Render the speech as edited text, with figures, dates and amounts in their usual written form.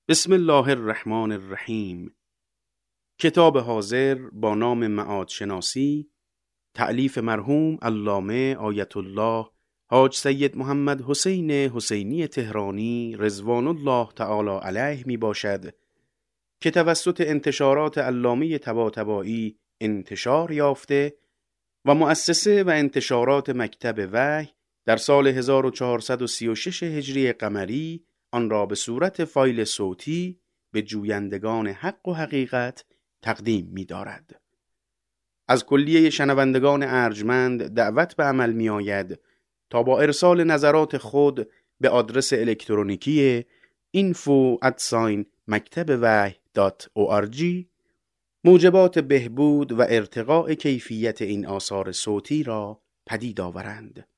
بسم الله الرحمن الرحیم. کتاب حاضر با نام معاد شناسی، تألیف مرحوم علامه آیت الله حاج سید محمد حسین حسینی تهرانی رضوان الله تعالی علیه می باشد که توسط انتشارات علامه طباطبایی انتشار یافته و مؤسسه و انتشارات مکتب وحی در سال 1436 هجری قمری آن را به صورت فایل صوتی به جویندگان حق و حقیقت تقدیم می دارد. از کلیه شنوندگان ارجمند دعوت به عمل می آید تا با ارسال نظرات خود به آدرس الکترونیکی info@maktabwahy.org موجبات بهبود و ارتقاء کیفیت این آثار صوتی را پدید آورند.